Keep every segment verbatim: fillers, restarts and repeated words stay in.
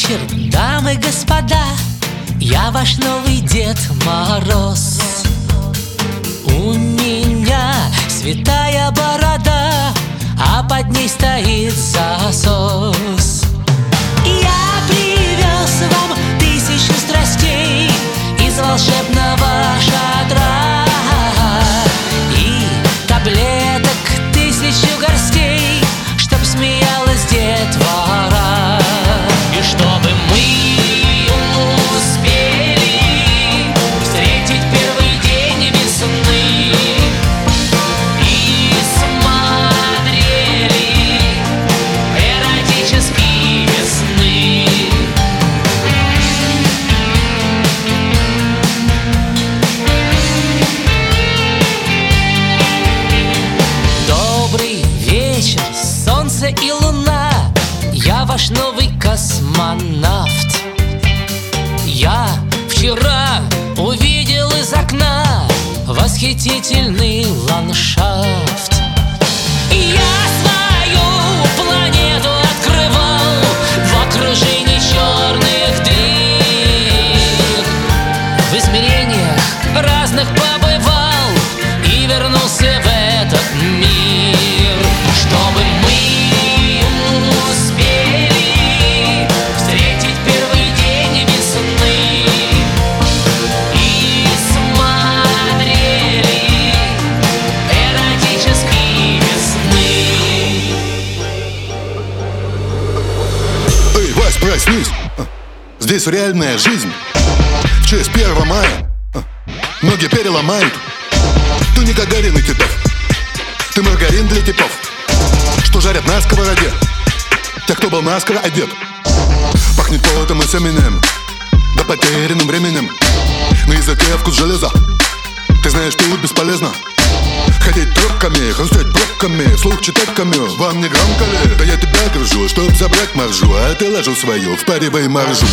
вечер, дамы и господа, я ваш новый Дед Мороз. У меня святая борода, а под ней стоит засос. Я привез вам тысячу страстей из волшебного шатра и таблеток тысячу горстей, чтоб смеялась детвора. И чтобы мы успели встретить первый день весны и смотрели эротические сны. Добрый вечер, солнце и луна, я ваш новый космонавт. Я вчера увидел из окна восхитительный ландшафт. И я свою планету открывал в окружении черных дыр. В измерениях разных побывал и вернулся в этот мир, чтобы мы проснись, здесь реальная жизнь. В честь первого мая ноги переломают. Ты не Гагарин и Титов, ты маргарин для типов, что жарят на сковороде тех, кто был наскоро одет. Пахнет потом и семенем, да потерянным временем. На языке вкус железа, ты знаешь, тут бесполезно ходить тропками, хрустеть пробками, вслух читать камю. Вам не громко ли? Да я тебя держу, чтоб забрать маржу, а ты ложу свою, впаривай маржу.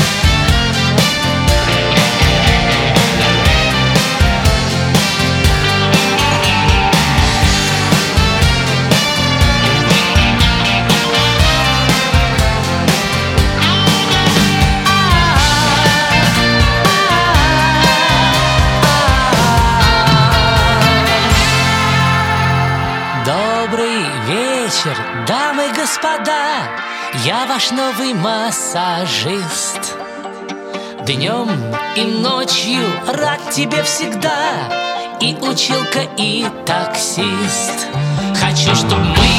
Добрый вечер, дамы и господа, я ваш новый массажист. Днем и ночью рад тебе всегда, и училка, и таксист. Хочу, чтоб мы